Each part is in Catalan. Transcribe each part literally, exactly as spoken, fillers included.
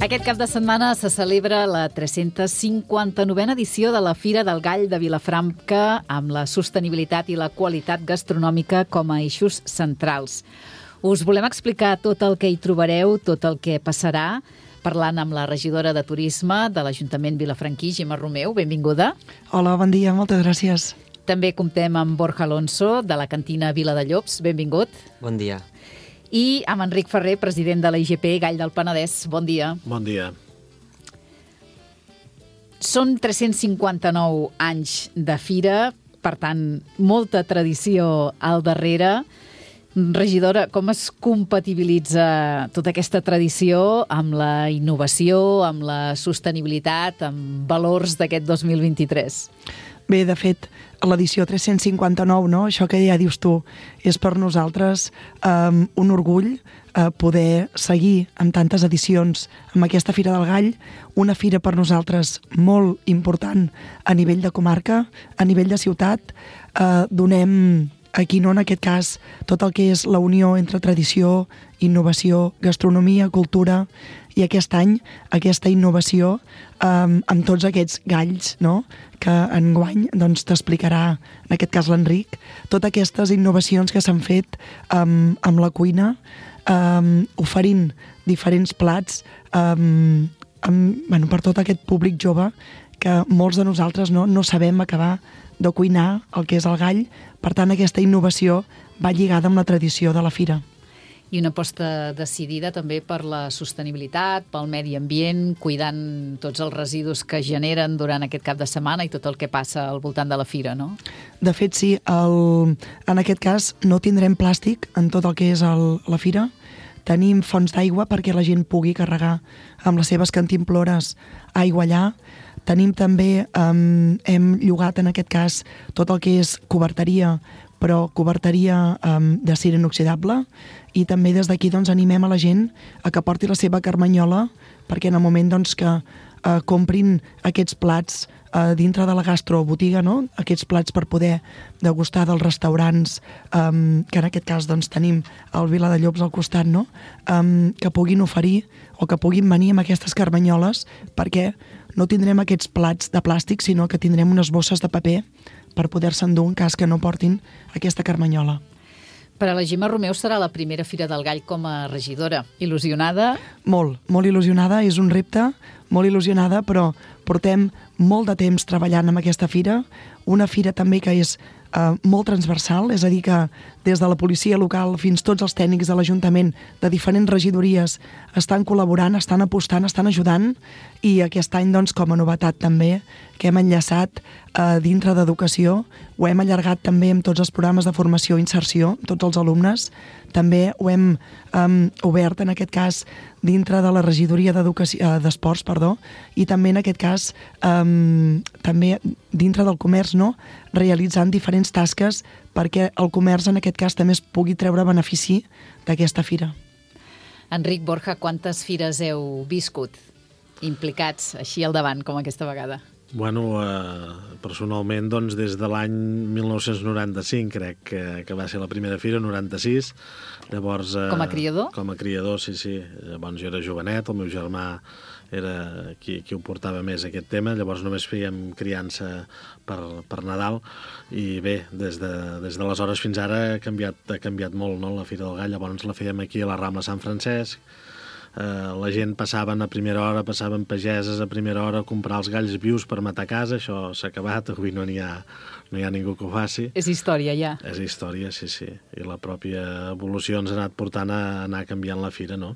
Aquest cap de setmana se celebra la tres-cents cinquanta-novena edició de la Fira del Gall de Vilafranca amb la sostenibilitat i la qualitat gastronòmica com a eixos centrals. Us volem explicar tot el que hi trobareu, tot el que passarà, parlant amb la regidora de Turisme de l'Ajuntament vilafranquí, Gemma Romeu. Benvinguda. Hola, bon dia, moltes gràcies. També comptem amb Borja Alonso, de la cantina Vila de Llops. Benvingut. Bon dia. I amb Enric Ferrer, president de la I G P Gall del Penedès. Bon dia. Bon dia. Són tres-cents cinquanta-nou anys de fira, per tant, molta tradició al darrere. Regidora, com es compatibilitza tota aquesta tradició amb la innovació, amb la sostenibilitat, amb valors d'aquest dos mil vint-i-tres? Bé, de fet, l'edició tres-cents cinquanta-nou, no? Això que ja dius tu, és per nosaltres um, un orgull uh, poder seguir amb tantes edicions amb aquesta Fira del Gall, una fira per nosaltres molt important a nivell de comarca, a nivell de ciutat. Uh, donem aquí, no, en aquest cas, tot el que és la unió entre tradició, innovació, gastronomia, cultura, i aquest any, aquesta innovació um, amb tots aquests galls, no?, que enguany doncs, t'explicarà, en aquest cas l'Enric, totes aquestes innovacions que s'han fet um, amb la cuina, um, oferint diferents plats um, amb, bueno, per tot aquest públic jove que molts de nosaltres no, no sabem acabar de cuinar el que és el gall. Per tant, aquesta innovació va lligada amb la tradició de la fira. I una aposta decidida també per la sostenibilitat, pel medi ambient, cuidant tots els residus que generen durant aquest cap de setmana i tot el que passa al voltant de la fira, no? De fet, sí. El, en aquest cas no tindrem plàstic en tot el que és el, la fira. Tenim fonts d'aigua perquè la gent pugui carregar amb les seves cantimplores aigua allà. Tenim també, um, hem llogat en aquest cas tot el que és coberteria, però coberteria um, d'acer inoxidable, i també des d'aquí doncs, animem a la gent a que porti la seva carmanyola perquè en el moment doncs, que uh, comprin aquests plats uh, dintre de la gastrobotiga, no? Aquests plats per poder degustar dels restaurants, um, que en aquest cas doncs, tenim el Vila de Llops al costat, no? um, que puguin oferir o que puguin venir amb aquestes carmanyoles, perquè no tindrem aquests plats de plàstic, sinó que tindrem unes bosses de paper per poder-se endur en cas que no portin aquesta carmanyola. Per a la Gemma Romeu serà la primera Fira del Gall com a regidora. Il·lusionada? Molt, molt il·lusionada. És un repte, molt il·lusionada, però portem molt de temps treballant amb aquesta fira. Una fira també que és eh, molt transversal, és a dir, que des de la policia local fins tots els tècnics de l'Ajuntament de diferents regidories estan col·laborant, estan apostant, estan ajudant, i aquest any, doncs, com a novetat també, que hem enllaçat eh, dintre d'educació, ho hem allargat també amb tots els programes de formació i inserció, tots els alumnes. També ho hem um, obert, en aquest cas, dintre de la regidoria d'educació, d'esports, perdó, i també, en aquest cas, um, també dintre del comerç, no?, realitzant diferents tasques perquè el comerç, en aquest cas, també es pugui treure benefici d'aquesta fira. Enric, Borja, quantes fires heu viscut implicats així al davant, com aquesta vegada? Bueno, eh, personalment, doncs, des de l'any mil nou-cents noranta-cinc, crec que, que va ser la primera fira, noranta-sis. Llavors, eh, com a criador? Com a criador, sí, sí. Llavors jo era jovenet, el meu germà era qui, qui ho portava més aquest tema, llavors només fèiem criança per, per Nadal, i bé, des de, des d'aleshores fins ara ha canviat, ha canviat molt, no?, la Fira del Gall. Llavors la fèiem aquí a la Rambla Sant Francesc. Uh, la gent passaven a primera hora, passaven pageses a primera hora a comprar els galls vius per matar a casa. Això s'ha acabat, avui no n'hi ha, no hi ha ningú que ho faci. És història, ja. És història, sí, sí. I la pròpia evolució ens ha anat portant a anar canviant la fira, no?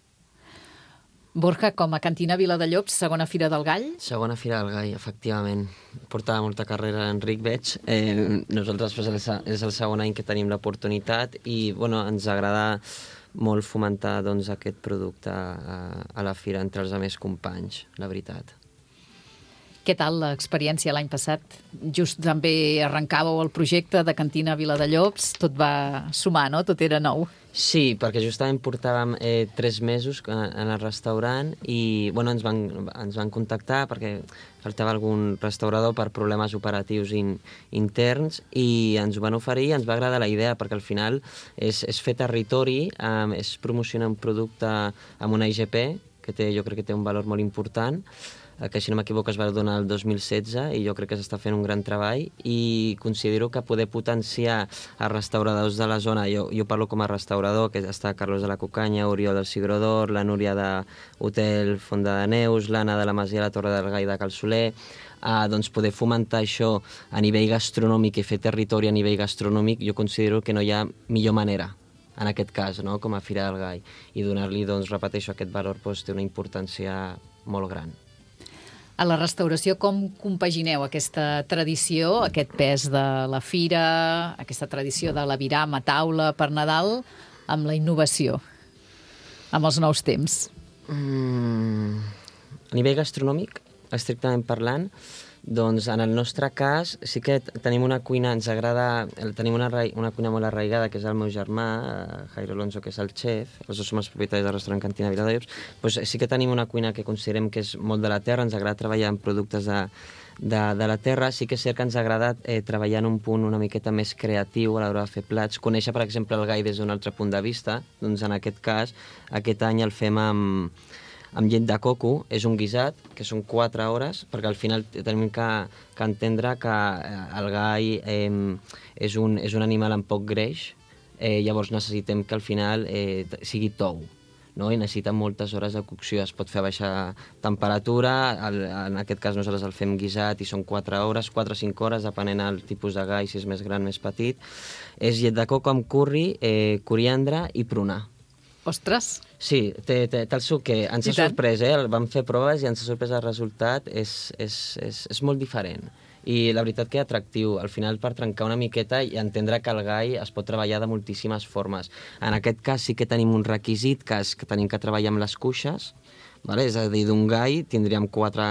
Borja, com a cantina Vila de Llops, segona Fira del Gall? Segona Fira del Gall, efectivament. Portava molta carrera Enric, veig. Eh, nosaltres pues, és el segon any que tenim l'oportunitat i bueno, ens agrada molt fomentar doncs, aquest producte a, a la fira entre els altres companys, la veritat. Què tal l'experiència l'any passat? Just també arrencàveu el projecte de cantina Vila de Llops, tot va sumar, no? Tot era nou. Sí, perquè justament portàvem eh, tres mesos en el restaurant i bueno, ens, van, ens van contactar perquè faltava algun restaurador per problemes operatius in, interns i ens ho van oferir i ens va agradar la idea perquè al final és, és fer territori, eh, és promocionar un producte amb una I G P que té, jo crec que té un valor molt important, que si no m'equivoco es va donar el dos mil setze i jo crec que s'està fent un gran treball i considero que poder potenciar els restauradors de la zona, jo, jo parlo com a restaurador, que està Carlos de la Cucanya, Oriol del Cigró d'Or, la Núria de Hotel Fonda de Neus, l'Anna de la Masia de la Torre del Gai de Cal Soler, eh, doncs poder fomentar això a nivell gastronòmic i fer territori a nivell gastronòmic, jo considero que no hi ha millor manera en aquest cas, no? Com a Fira del Gai, i donar-li, doncs, repeteixo, aquest valor doncs, té una importància molt gran. A la restauració, com compagineu aquesta tradició, aquest pes de la fira, aquesta tradició de l'aviram a taula per Nadal, amb la innovació, amb els nous temps? Mm, a nivell gastronòmic, estrictament parlant, doncs en el nostre cas sí que tenim una cuina, ens agrada, tenim una, una cuina molt arraigada, que és el meu germà, Jairo Alonso, que és el xef, els dos som els propietaris del restaurant Cantina Viladolls, doncs sí que tenim una cuina que considerem que és molt de la terra, ens agrada treballar amb productes de, de, de la terra, sí que és cert que ens agrada eh, treballar en un punt una miqueta més creatiu a l'hora de fer plats, conèixer, per exemple, el gai des d'un altre punt de vista, doncs en aquest cas, aquest any el fem amb amb llet de coco, és un guisat, que són quatre hores, perquè al final tenim que, que entendre que el gai eh, és, un, és un animal amb poc greix, eh, llavors necessitem que al final eh, sigui tou, no? I necessita moltes hores de cocció, es pot fer a baixa temperatura, el, en aquest cas nosaltres el fem guisat i són quatre hores, quatre o cinc hores, depenent del tipus de gai, si és més gran, més petit. És llet de coco amb curri, eh, coriandre i prunar. Ostres! Sí, té, té, té el suc que ens ha sorprès, eh? Vam fer proves i ens ha sorprès el resultat, és, és, és, és molt diferent. I la veritat que atractiu, al final per trencar una miqueta i entendre que el gai es pot treballar de moltíssimes formes. En aquest cas sí que tenim un requisit, que és que tenim que treballar amb les cuixes, vale? És a dir, d'un gai tindríem quatre,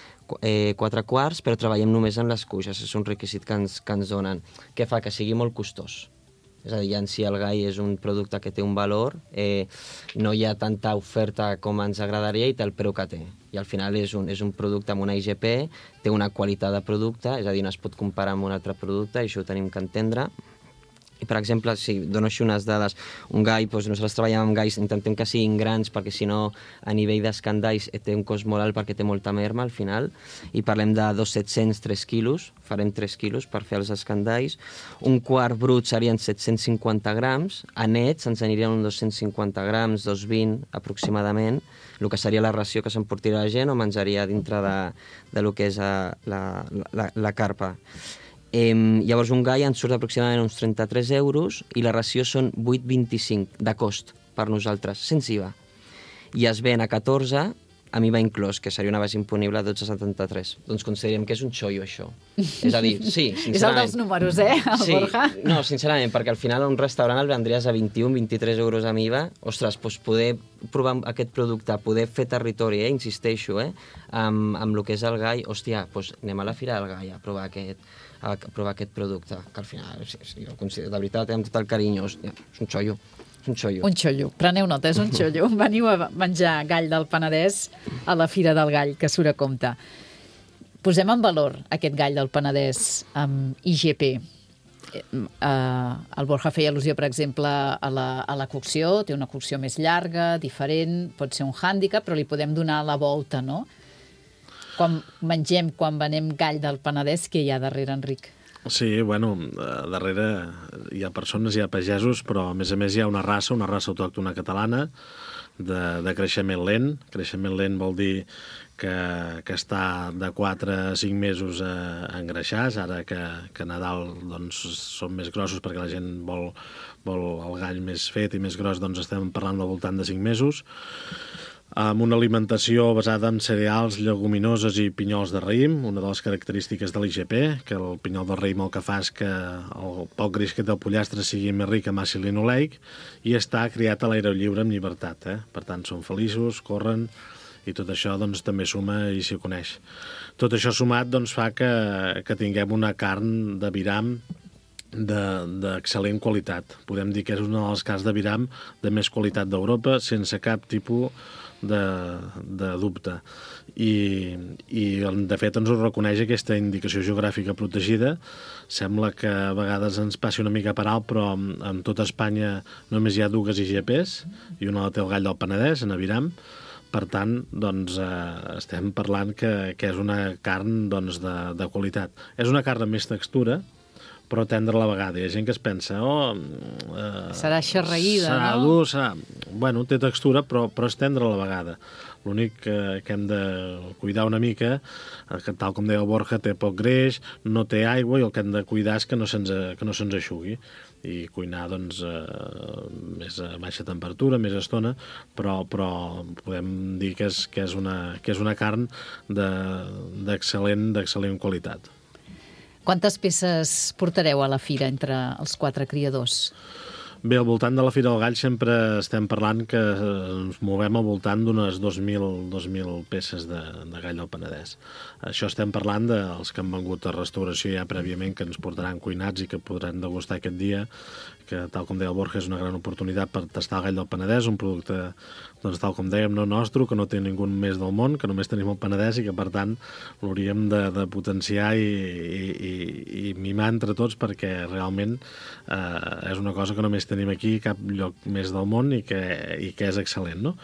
eh, quatre quarts, però treballem només amb les cuixes, és un requisit que ens, que ens donen, que fa que sigui molt costós. És a dir, en si el gai és un producte que té un valor, eh, no hi ha tanta oferta com ens agradaria i té el preu que té. I al final és un, és un producte amb una I G P, té una qualitat de producte, és a dir, no es pot comparar amb un altre producte, i això ho tenim que entendre. I, per exemple, si dono així unes dades, un gai, doncs nosaltres treballem amb gais, intentem que siguin grans, perquè si no, a nivell d'escandalls té un cost molt alt perquè té molta merma al final, i parlem de dos mil set-cents, tres quilos, farem tres quilos per fer els escandalls. Un quart brut serien set-cents cinquanta grams, a nets ens anirien uns dos-cents cinquanta grams, dos cents vint aproximadament, el que seria la ració que s'emportaria la gent o menjaria dintre de, de lo que és la, la, la, la carpa. Eh, llavors un gai ens surt aproximadament uns trenta-tres euros i la ració són vuit coma vint-i-cinc de cost per nosaltres, sense I V A. I es ven a catorze amb I V A inclòs, que seria una base imponible a dotze coma setanta-tres. Doncs considerem que és un xollo, això. És a dir, sí, sincerament. És el dels números, eh, el sí, Borja? No, sincerament, perquè al final a un restaurant el vendries a vint-i-un vint-i-tres euros amb I V A. Ostres, doncs poder provar aquest producte, poder fer territori, eh, insisteixo, eh, amb, amb el que és el gai, hòstia, doncs anem a la Fira del Gai a provar aquest, a provar aquest producte, que al final, sí, sí, jo considero, de veritat, amb tot el carinyo, hòstia, és un xollo. Un xollo. Un xollo. Preneu nota, és un xollo. Veniu a menjar gall del Penedès a la Fira del Gall, que surt a compte. Posem en valor aquest gall del Penedès amb I G P. Uh, el Borja feia al·lusió, per exemple, a la, a la cocció. Té una cocció més llarga, diferent, pot ser un hàndicap, però li podem donar la volta, no? Quan mengem, quan venem gall del Penedès, què hi ha darrere, Enric? Sí, bueno, darrere hi ha persones, hi ha pagesos, però a més a més hi ha una raça, una raça autòctona catalana de, de creixement lent. Creixement lent vol dir que, que està de quatre a cinc mesos a, a engreixar, ara que, que a Nadal doncs, són més grossos perquè la gent vol, vol el gall més fet i més gros, doncs estem parlant del voltant de cinc mesos. Amb una alimentació basada en cereals, lleguminoses i pinyols de raïm, una de les característiques de l'I G P, que el pinyol de raïm el que fa és que el poc greix que té el pollastre sigui més ric en àcid linoleic i està criat a l'aire lliure amb llibertat. Eh? Per tant, són feliços, corren, i tot això doncs, també suma i s'hi coneix. Tot això sumat doncs, fa que, que tinguem una carn d'aviram d'excel·lent qualitat. Podem dir que és una de les carns d'aviram de més qualitat d'Europa, sense cap tipus de, de dubte. I, i de fet ens ho reconeix aquesta indicació geogràfica protegida. Sembla que a vegades ens passi una mica per alt, però en, en tota Espanya només hi ha dues I G Ps i una la té el gall del Penedès, en aviram, Per tant, doncs, eh, estem parlant que, que és una carn doncs, de, de qualitat. És una carn amb més textura, però tendre a la vegada. Hi ha gent que es pensa, oh... Eh, serà xerraïda, serà no? dur, serà... Bueno, té textura, però, però és tendre a la vegada. L'únic que, que hem de cuidar una mica, que tal com deia el Borja, té poc greix, no té aigua, i el que hem de cuidar és que no se'ns que no se'ns eixugui. I cuinar, doncs, eh, més a baixa temperatura, més estona, però, però podem dir que és, que és, una, que és una carn d'excel·lent d'excel·lent qualitat. Quantes peces portareu a la fira entre els quatre criadors? Bé, al voltant de la Fira del Gall sempre estem parlant que ens movem al voltant d'unes dos mil peces de, de gall del Penedès. Això estem parlant dels que han vengut a restauració ja prèviament, que ens portaran cuinats i que podran degustar aquest dia, que tal com deia el Borja és una gran oportunitat per tastar el gall del Penedès, un producte, doncs, tal com dèiem, no nostre, que no té ningú més del món, que només tenim el Penedès i que per tant l'hauríem de, de potenciar i, i, i, i mimar entre tots, perquè realment eh, és una cosa que només tenim aquí, cap lloc més del món, i que, i que és excel·lent, no?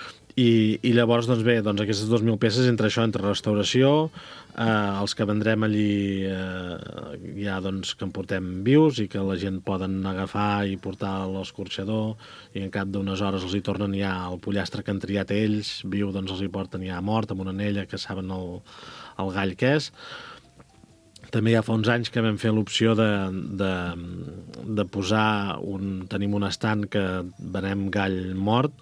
I, i llavors, doncs bé, doncs aquestes dos mil peces, entre això, entre restauració, eh, els que vendrem allí eh, ja, doncs, que en portem vius i que la gent poden agafar i portar a l'escorxador, i en cap d'unes hores els hi tornen ja el pollastre que han triat ells, viu, doncs els hi porten ja mort, amb una anella, que saben el, el gall que és. També ja fa uns anys que vam fer l'opció de, de, de posar un... Tenim un estand que venem gall mort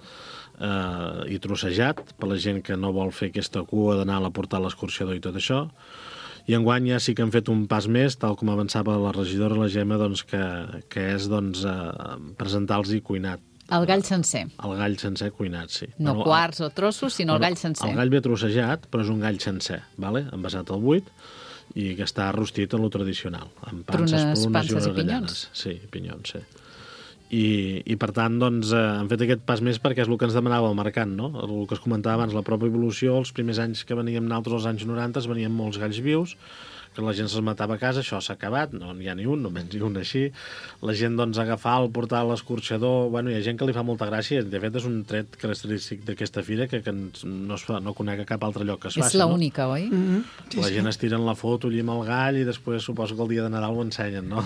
eh, i trossejat, per la gent que no vol fer aquesta cua d'anar a la portar a l'escorxador i tot això. I enguany ja sí que hem fet un pas més, tal com avançava la regidora, la Gemma, doncs, que, que és doncs, eh, presentar-los-hi cuinat. El gall sencer. El gall sencer cuinat, sí. No bueno, quarts o trossos, sinó el gall sencer. El gall ve trossejat, però és un gall sencer, vale? Envasat al buit, i que està rostit en lo tradicional, amb panses, prunes, prunes panses i i pinyons. Sí, pinyons, sí. I, i per tant, doncs, eh, han fet aquest pas més perquè és el que ens demanava el mercat, no? El que es comentava abans, la pròpia evolució, els primers anys que veníem nosaltres, als anys noranta, venien molts galls vius, que la gent se'ls matava a casa, això s'ha acabat, no n'hi ha ni un, només ni un així. La gent, doncs, agafar el portar a l'escorxador, bueno, hi ha gent que li fa molta gràcia, de fet és un tret característic d'aquesta fira que, que no, es fa, no conec a cap altre lloc que es faci, és no? l'única, oi? Mm-hmm. Sí, La sí. gent es tiren la foto allí amb el gall i després suposo que el dia de Nadal ho ensenyen, no?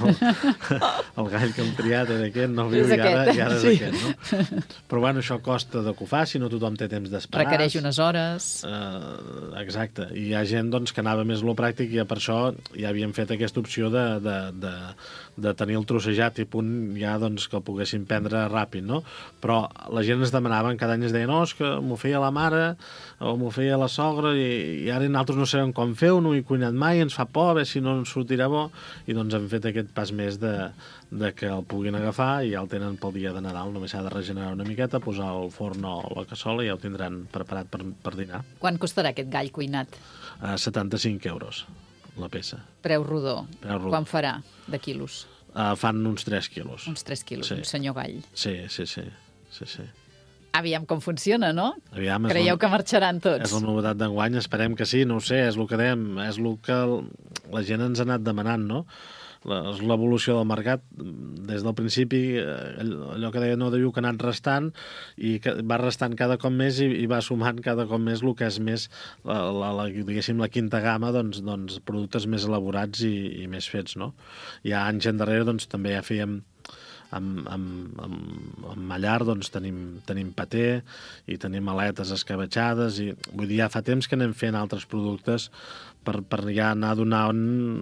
El gall que hem triat era aquest, no viu, És i ara, aquest. i ara és Sí. aquest, no? Però bueno, això costa de que ho faci, no tothom té temps d'esperar. Requereix unes hores. Uh, exacte, i hi ha gent, doncs, que anava més a lo pràctic, i per això ja havíem fet aquesta opció de, de, de, de tenir el trossejat i punt ja, doncs, que el poguessin prendre ràpid, no? Però la gent ens demanaven, cada any es deia, no, és que m'ho feia la mare o m'ho feia la sogra, i, i ara nosaltres no sabem com fer-ho, no hi he cuinat mai, ens fa por, a veure si no ens sortirà bo, i doncs hem fet aquest pas més de, de que el puguin agafar i ja el tenen pel dia de Nadal, només s'ha de regenerar una miqueta, posar al forn o la cassola i ja ho tindran preparat per, per dinar. Quan costarà aquest gall cuinat? A setanta-cinc euros la peça. Preu rodó. Preu rodó. Quan farà de quilos? Uh, fan uns tres quilos. Uns tres quilos, Sí. un senyor gall. Sí, sí, sí. sí, sí. Aviam com funciona, no? Aviam, és Creieu la, que marxaran tots? és la novetat d'enguany, esperem que sí, no ho sé, és el que dèiem, és el que el, la gent ens ha anat demanant, no? La- És l'evolució del mercat. Des del principi, eh, allò que deia no deviu que ha anat restant, i que va restant cada cop més i, i va sumant cada cop més el que és més la, la, la, diguéssim, la quinta gamma, doncs, doncs productes més elaborats i, i més fets, no? Ja anys endarrere, doncs, també ja fèiem amb, amb, amb, amb mallar, doncs tenim, tenim paté i tenim aletes escabetxades, i vull dir, ja fa temps que anem fent altres productes per, per ja anar donant,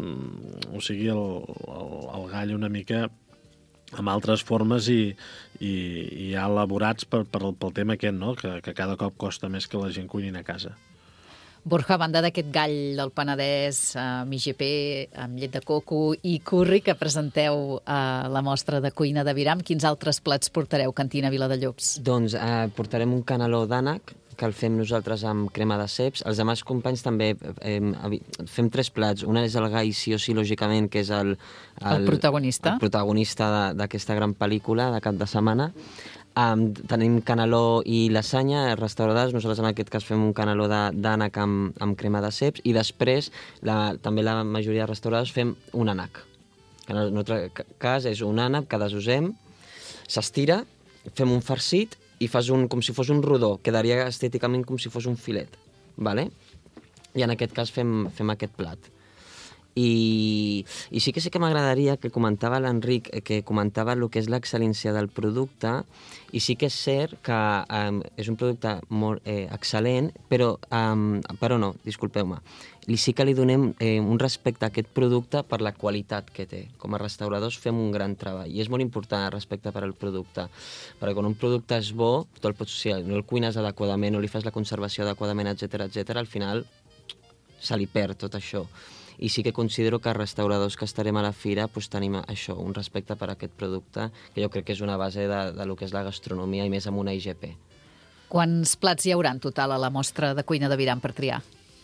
o sigui, el, el, el gall una mica amb altres formes i, i, i ja elaborats per, per, pel tema aquest, no? Que, que cada cop costa més que la gent cuinin a casa. Borja, a banda d'aquest gall del Penedès amb I G P, amb llet de coco i curri que presenteu a la mostra de cuina de Viram, quins altres plats portareu, Cantina Viladellobs? Doncs eh, portarem un caneló d'ànec, que el fem nosaltres amb crema de ceps. Els demás companys també eh, avi- fem tres plats. Un és el gai sí o sí, lògicament, que és el... El protagonista. El protagonista de- d'aquesta gran pel·lícula de cap de setmana. Um, tenim caneló i lasanya, restaurades. Nosaltres en aquest cas fem un caneló de- d'ànec amb, amb crema de ceps, i després la, també la majoria de restaurades fem un ànec. Que en el nostre ca- cas és un ànec que desosem, s'estira, fem un farcit i fas un, com si fos un rodó, quedaria estèticament com si fos un filet, ¿vale? I en aquest cas fem, fem aquest plat. I, i sí que sí que m'agradaria que comentava l'Enric, que comentava el que és l'excel·lència del producte, i sí que és cert que um, és un producte molt eh, excel·lent, però, um, però no, disculpeu-me, i sí que li donem eh, un respecte a aquest producte per la qualitat que té. Com a restauradors fem un gran treball, i és molt important el respecte per al producte, perquè quan un producte és bo, tu el pots, si no el cuines adequadament, no li fas la conservació adequadament, etcètera, etcètera, al final se li perd tot això. I sí que considero que els restauradors que estarem a la fira pues, tenim això, un respecte per a aquest producte, que jo crec que és una base de, de lo que és la gastronomia, i més amb una I G P. Quants plats hi haurà en total a la mostra de cuina de Viram per triar?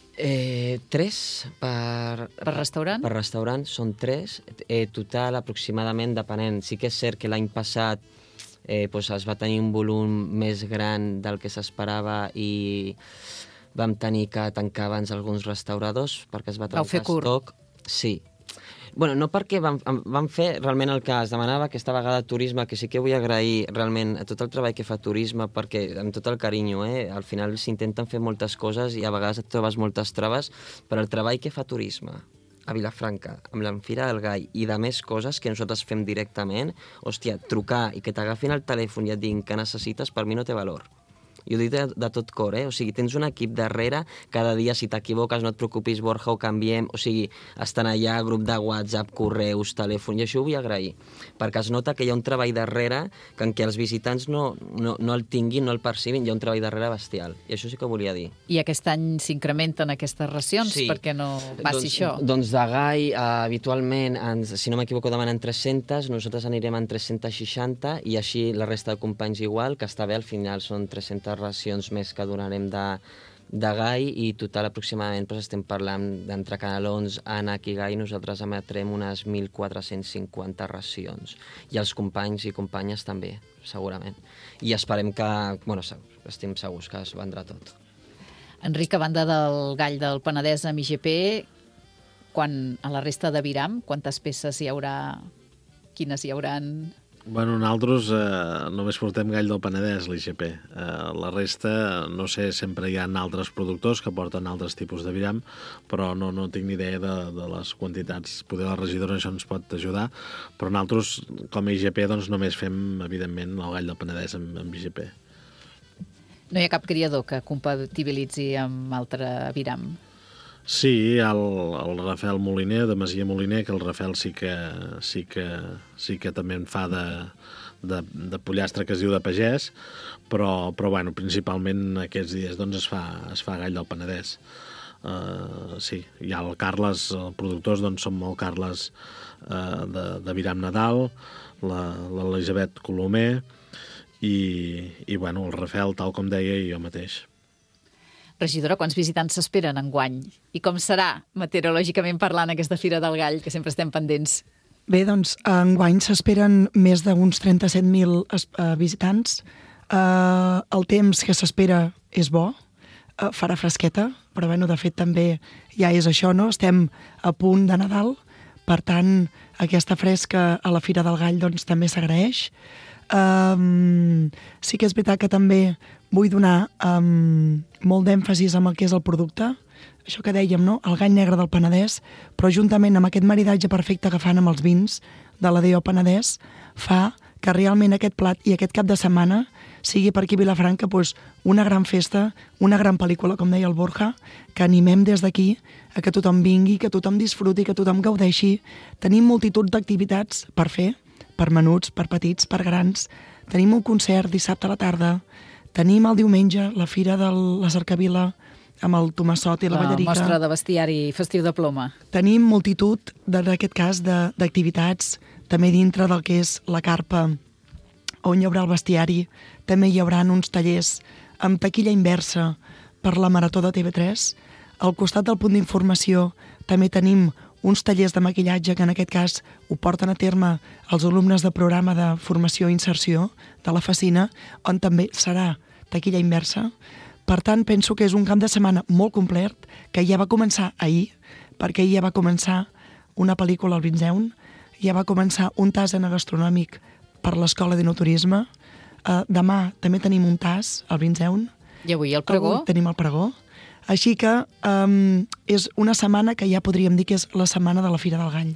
Eh, tres per... Per restaurant? Per restaurant són tres. Eh, total, aproximadament, depenent. Sí que és cert que l'any passat eh, pues, es va tenir un volum més gran del que s'esperava i vam tenir que tancar abans alguns restauradors perquè es va trencar estoc. Sí. Bueno, no perquè vam, vam fer realment el que es demanava aquesta vegada turisme, que sí que vull agrair realment a tot el treball que fa turisme, perquè amb tot el carinyo, eh, al final s'intenten fer moltes coses i a vegades et trobes moltes traves, però el treball que fa turisme a Vilafranca, amb l'Enfira del Gall i de més coses que nosaltres fem directament, hòstia, trucar i que t'agafin el telèfon i et diguin que necessites, per mi no té valor. I ho dic de, de tot cor, eh? O sigui, tens un equip darrere, cada dia si t'equivoques no et preocupis, Borja, ho canviem, o sigui, estan allà, grup de WhatsApp, correus, telèfon, i això ho vull agrair, perquè es nota que hi ha un treball darrere que en què els visitants no, no, no el tinguin, no el percibin, hi ha un treball darrere bestial, i això sí que volia dir. I aquest any s'incrementen aquestes racions sí. perquè no passi doncs, això? Doncs de Gai, eh, habitualment, ens, si no m'equivoco, demanen tres-centes, nosaltres anirem en tres-cents seixanta, i així la resta de companys igual, que està bé, al final són tres-centes racions més que donarem de, de Gai, i total aproximadament doncs, estem parlant d'entre canelons, ànec i Gai, nosaltres emetrem unes mil quatre-cents cinquanta racions, i els companys i companyes també, segurament. I esperem que, bueno, estem segurs que es vendrà tot. Enric, a banda del Gall del Penedès amb I G P, quan a la resta de Viram, quantes peces hi haurà? Quines hi hauran? Bueno, nosaltres eh, només portem Gall del Penedès, l'I G P. Eh, la resta, no sé, sempre hi ha altres productors que porten altres tipus de Viram, però no, no tinc ni idea de, de les quantitats. Poder la regidora això ens pot ajudar, però nosaltres, com a I G P, doncs només fem, evidentment, el Gall del Penedès amb, amb I G P. No hi ha cap criador que compatibilitzi amb altre Viram? Sí, el, el Rafael Moliner, de Masia Moliner, que el Rafael sí que, sí que, sí que també en fa de, de, de pollastre, que es diu de pagès, però, però bueno, principalment aquests dies doncs, es, fa, es fa Gall del Penedès. Uh, sí, hi ha el Carles, els productors doncs, som el Carles uh, de, de Viram Nadal, l'Elisabet Colomer i, i bueno, el Rafael, tal com deia, i jo mateix. Regidora, quants visitants s'esperen enguany? I com serà, meteorològicament parlant, aquesta Fira del Gall, que sempre estem pendents? Bé, doncs, enguany s'esperen més d'uns trenta-set mil uh, visitants. Uh, el temps que s'espera és bo, uh, farà fresqueta, però bueno, de fet també ja és això, no? Estem a punt de Nadal, per tant, aquesta fresca a la Fira del Gall doncs, també s'agraeix. Um, sí que és veritat que també vull donar um, molt d'èmfasis amb el que és el producte, això que dèiem, no? El gall negre del Penedès, però juntament amb aquest maridatge perfecte que fan amb els vins de l'A D O Penedès, fa que realment aquest plat i aquest cap de setmana sigui per aquí a Vilafranca doncs, una gran festa, una gran pel·lícula, com deia el Borja, que animem des d'aquí a que tothom vingui, que tothom disfruti, que tothom gaudeixi. Tenim multitud d'activitats per fer, per menuts, per petits, per grans. Tenim un concert dissabte a la tarda, tenim el diumenge la Fira de la Cercavila amb el Tomassot i la, la Ballarica. La mostra de bestiari festiu de ploma. Tenim multitud, en aquest cas, d'activitats, també dintre del que és la carpa, on hi haurà el bestiari. També hi haurà uns tallers amb taquilla inversa per la Marató de T V tres. Al costat del punt d'informació també tenim uns tallers de maquillatge que en aquest cas ho porten a terme els alumnes del programa de formació i inserció de la Facina, on també serà taquilla inversa. Per tant, penso que és un cap de setmana molt complet, que ja va començar ahir, perquè ahir ja va començar una pel·lícula al Vinzeun, ja va començar un tas gastronòmic per l'Escola d'Enoturisme, Uh, demà també tenim un tas, al Vinzeun. I avui el pregó? Avui tenim el pregó. Així que um, és una setmana que ja podríem dir que és la setmana de la Fira del Gall.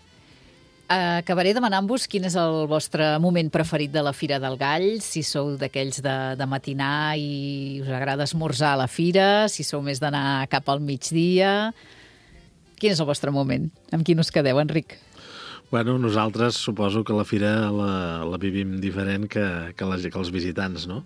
Acabaré demanant-vos quin és el vostre moment preferit de la Fira del Gall, si sou d'aquells de, de matinar i us agrada esmorzar a la fira, si sou més d'anar cap al migdia. Quin és el vostre moment? Amb quin us quedeu, Enric? Bueno, nosaltres suposo que la fira la, la vivim diferent que, que, les, que els visitants, no?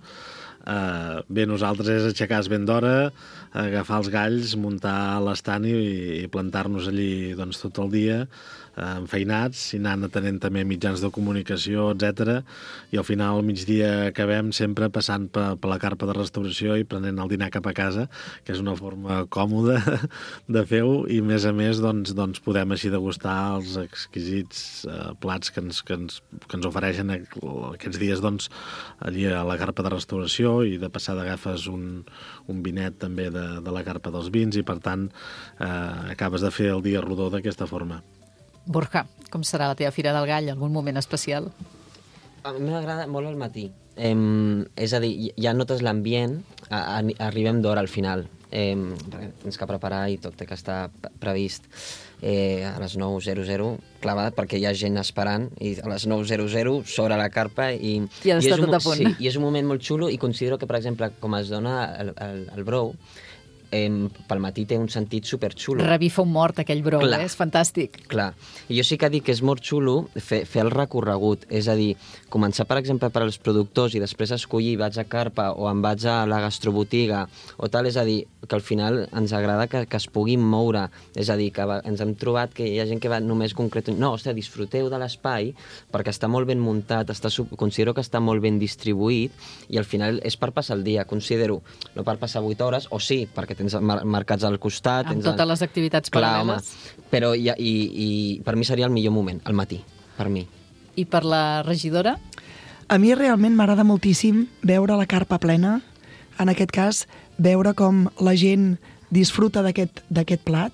Uh, bé, nosaltres és aixecar-nos ben d'hora, agafar els galls, muntar l'estant i, i plantar-nos allí doncs, tot el dia, uh, enfeinats, i anant atenent també mitjans de comunicació, etcètera. I al final, al migdia, acabem sempre passant per, per la carpa de restauració i prenent el dinar cap a casa, que és una forma còmoda de fer-ho, i a més a més doncs, doncs podem així degustar els exquisits uh, plats que ens, que, ens, que ens ofereixen aquests dies doncs, allí a la carpa de restauració, i de passada agafes un, un vinet també de, de la carpa dels vins i per tant eh, acabes de fer el dia rodó d'aquesta forma. Borja, com serà la teva Fira del Gall? Algun moment especial? A mi m'agrada molt al matí. Eh, és a dir, ja notes l'ambient, a, a, arribem d'hora al final. Eh, tens que preparar i tot té que estar previst. Eh, a les nou zero zero clavat perquè hi ha gent esperant i a les nou zero zero s'obre la carpa i, I ha d'estar tot a punt. Sí, i és un moment molt xulo i considero que, per exemple, com es dona el, el, el brou, eh, pel matí té un sentit superxulo. Revifa un mort aquell brou, eh? És fantàstic. Clar, i jo sí que dic que és molt xulo fer, fer el recorregut, és a dir, començar, per exemple, per als productors i després escollir, vaig a carpa o em vaig a la gastrobotiga o tal, és a dir, que al final ens agrada que, que es puguin moure, és a dir, que va, ens hem trobat que hi ha gent que va només concret... No, ostres, disfruteu de l'espai perquè està molt ben muntat, està, considero que està molt ben distribuït i al final és per passar el dia, considero, no per passar vuit hores, o sí, perquè tens mar marcats al costat... Amb tens totes el... les activitats Clar, paral·leles. home, però i, i, i per mi seria el millor moment, al matí, per mi. I per la regidora? A mi realment m'agrada moltíssim veure la carpa plena, en aquest cas, veure com la gent disfruta d'aquest plat.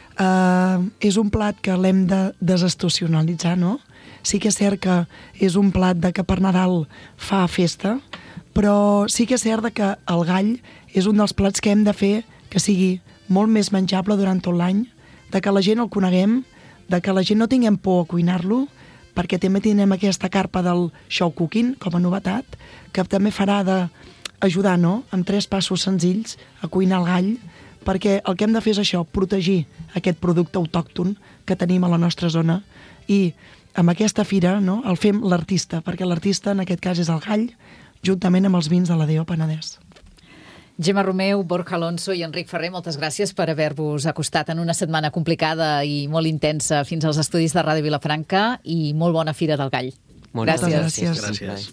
Uh, és un plat que l'hem de desestacionalitzar, no? Sí que és cert que és un plat de que per Nadal fa festa, però sí que és cert que el gall és un dels plats que hem de fer que sigui molt més menjable durant tot l'any, de que la gent el coneguem, de que la gent no tinguem por a cuinar-lo, perquè també tindrem aquesta carpa del show cooking com a novetat, que també farà d'ajudar, no?, amb tres passos senzills a cuinar el gall, perquè el que hem de fer és això, protegir aquest producte autòcton que tenim a la nostra zona i amb aquesta fira, no?, el fem l'artista, perquè l'artista en aquest cas és el gall, juntament amb els vins de la D O Penedès. Gemma Romeu, Borja Alonso i Enric Ferrer, moltes gràcies per haver-vos acostat en una setmana complicada i molt intensa fins als estudis de Ràdio Vilafranca i molt bona Fira del Gall. Moltes gràcies. gràcies. gràcies.